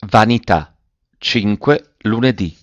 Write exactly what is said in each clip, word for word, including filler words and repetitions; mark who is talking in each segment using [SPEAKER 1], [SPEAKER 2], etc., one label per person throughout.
[SPEAKER 1] Vanità. cinque lunedì.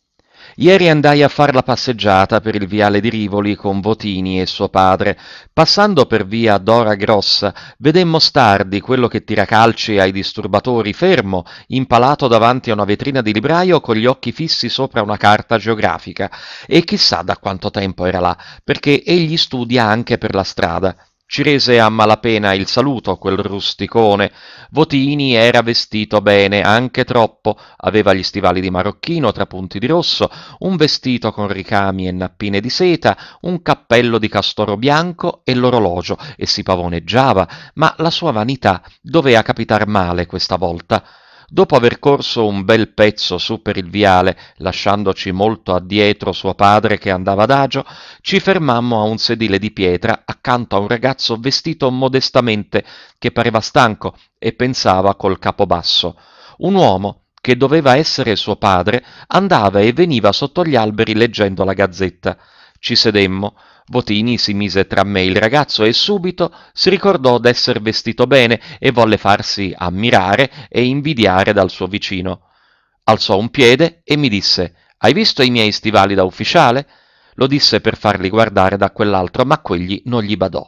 [SPEAKER 1] Ieri andai a far la passeggiata per il viale di Rivoli con Votini e suo padre. Passando per via Dora Grossa, vedemmo Stardi, quello che tira calci ai disturbatori, fermo, impalato davanti a una vetrina di libraio con gli occhi fissi sopra una carta geografica. E chissà da quanto tempo era là, perché egli studia anche per la strada. Ci rese a malapena il saluto, quel rusticone. Votini era vestito bene, anche troppo, aveva gli stivali di marocchino trapunti di rosso, un vestito con ricami e nappine di seta, un cappello di castoro bianco e l'orologio, e si pavoneggiava, ma la sua vanità dovea capitar male questa volta. Dopo aver corso un bel pezzo su per il viale, lasciandoci molto addietro suo padre che andava adagio, ci fermammo a un sedile di pietra accanto a un ragazzo vestito modestamente, che pareva stanco e pensava col capo basso. Un uomo, che doveva essere suo padre, andava e veniva sotto gli alberi leggendo la gazzetta. Ci sedemmo. Votini si mise tra me e il ragazzo e subito si ricordò d'esser vestito bene e volle farsi ammirare e invidiare dal suo vicino. Alzò un piede e mi disse: «Hai visto i miei stivali da ufficiale?» Lo disse per farli guardare da quell'altro, ma quegli non gli badò.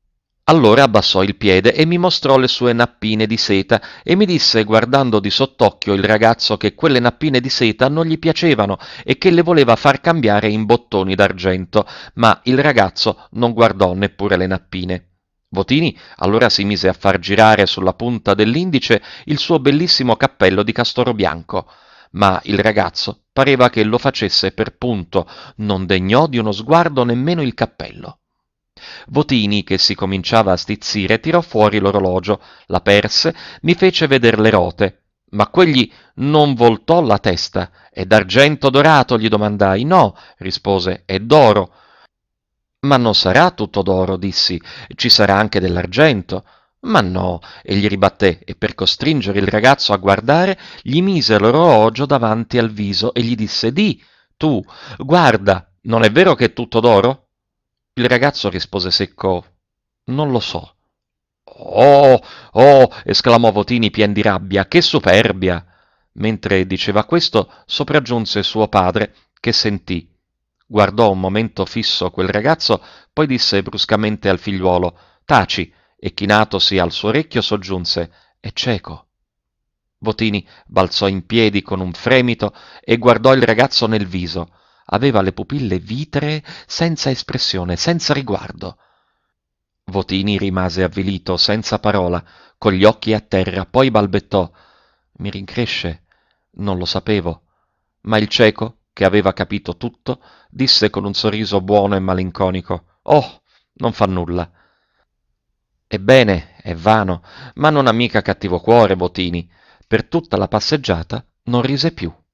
[SPEAKER 1] Allora abbassò il piede e mi mostrò le sue nappine di seta e mi disse, guardando di sottocchio il ragazzo, che quelle nappine di seta non gli piacevano e che le voleva far cambiare in bottoni d'argento, ma il ragazzo non guardò neppure le nappine. Votini allora si mise a far girare sulla punta dell'indice il suo bellissimo cappello di castoro bianco, ma il ragazzo pareva che lo facesse per punto, non degnò di uno sguardo nemmeno il cappello. Votini, che si cominciava a stizzire, tirò fuori l'orologio, l'aperse, mi fece veder le rote, ma quegli non voltò la testa. «È d'argento dorato?» gli domandai. «No», rispose, «è d'oro». «Ma non sarà tutto d'oro», dissi, «ci sarà anche dell'argento». «Ma no», egli ribatté, e per costringere il ragazzo a guardare, gli mise l'orologio davanti al viso e gli disse: «Di, tu, guarda, non è vero che è tutto d'oro?» Il ragazzo rispose secco: «Non lo so». «Oh, oh!» esclamò Votini pien di rabbia, «che superbia!» Mentre diceva questo, sopraggiunse suo padre, che sentì. Guardò un momento fisso quel ragazzo, poi disse bruscamente al figliuolo: «Taci!» e chinatosi al suo orecchio soggiunse: «È cieco». Votini balzò in piedi con un fremito e guardò il ragazzo nel viso. Aveva le pupille vitree, senza espressione, senza riguardo. Votini rimase avvilito, senza parola, con gli occhi a terra, poi balbettò: «Mi rincresce, non lo sapevo». Ma il cieco, che aveva capito tutto, disse con un sorriso buono e malinconico: «Oh, non fa nulla». Ebbene, è vano, ma non ha mica cattivo cuore, Votini. Per tutta la passeggiata non rise più.